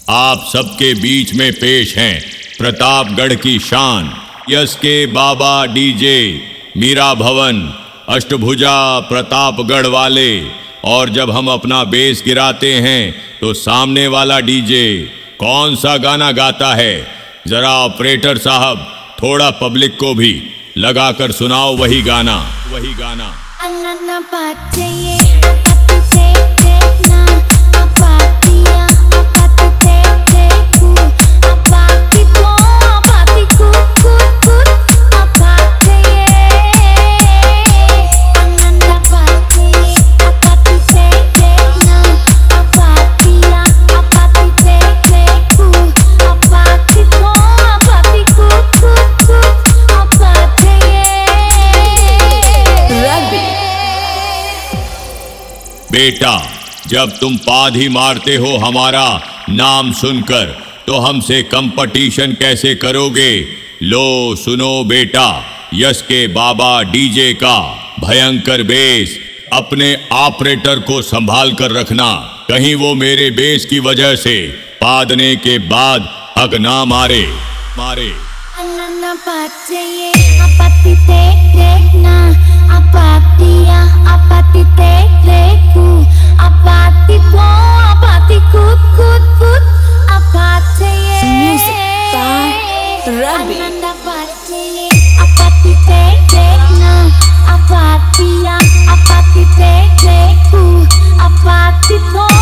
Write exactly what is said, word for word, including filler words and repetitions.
आप सबके बीच में पेश हैं प्रतापगढ़ की शान, यस के बाबा डीजे, मीरा भवन, अष्टभुजा प्रतापगढ़ वाले। और जब हम अपना बेस गिराते हैं तो सामने वाला डीजे कौन सा गाना गाता है, जरा ऑपरेटर साहब थोड़ा पब्लिक को भी लगाकर सुनाओ वही गाना, वही गाना। बेटा, जब तुम पाधी मारते हो हमारा नाम सुनकर तो हमसे कंपटीशन कैसे करोगे। लो सुनो बेटा, यस के बाबा डीजे का भयंकर बेस, अपने ऑपरेटर को संभाल कर रखना, कहीं वो मेरे बेस की वजह से पादने के बाद हक ना मारे मारे। Apati